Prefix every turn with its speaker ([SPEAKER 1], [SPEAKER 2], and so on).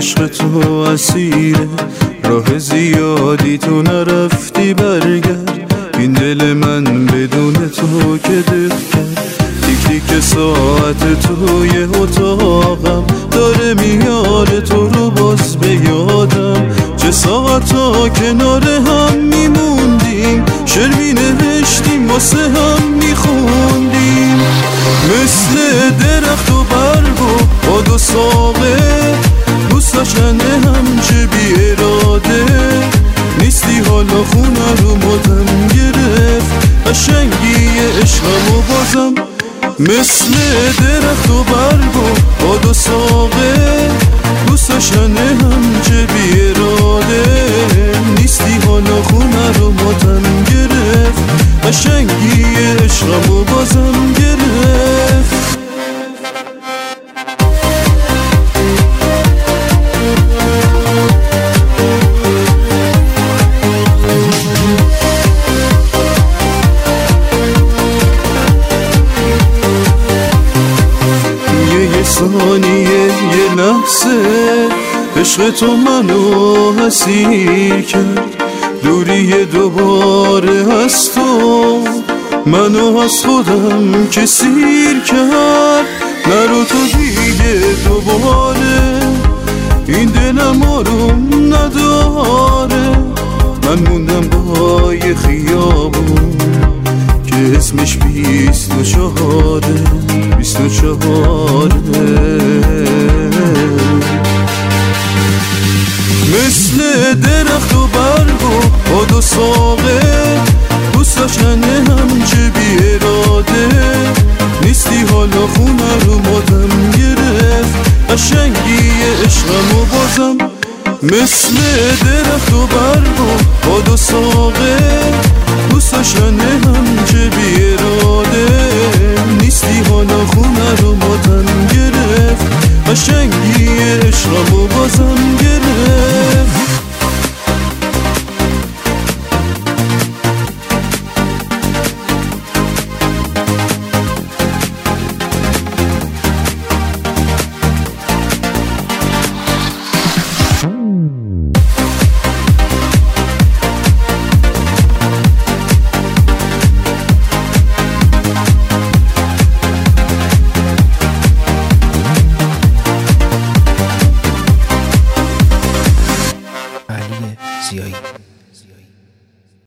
[SPEAKER 1] عشق تو اسیره، راه زیادی تو نرفتی برگرد. این دل من بدون تو که دق کرد. تیک تیک ساعت توی اتاقم داره میاره تو رو باز به یادم. چه ساعتا کنار هم میموندیم، شعر مینوشتیم واسه هم میخوندیم. مثل درخت و برگ و باد و ساقه، دوست داشتنه هم چه بی اراده. نیستی حالا خونه رو ماتم گرفت، قشنگی عشقم و بازم. مثل درخت و برگ و باد و ساقه، دوست داشتنه هم چه بی اراده. نیستی حالا خونه رو ماتم گرفت، قشنگی عشقم و بازم گرفت. ثانیه یه لحظه عشق تو منو اسیر کرد. دوری دوباره از تو منو از خودم که سیر کرد. نرو تو دیگه دوباره، این دلم آروم نداره. من موندم با یه خیابون که اسمش 24 مثل درخت و برگ و باد و ساقه، دوست داشتنه هم چه بی اراده. نیستی حالا خونه رو ماتم گرفت، قشنگی عشقم و بازم. مثل درخت و برگ و باد و ساقه، دوست داشتنه هم چه بی اراده. نیستی حالا خونه رو ماتم گرفت، قشنگی عشقم و بازم گرفت.
[SPEAKER 2] زیایی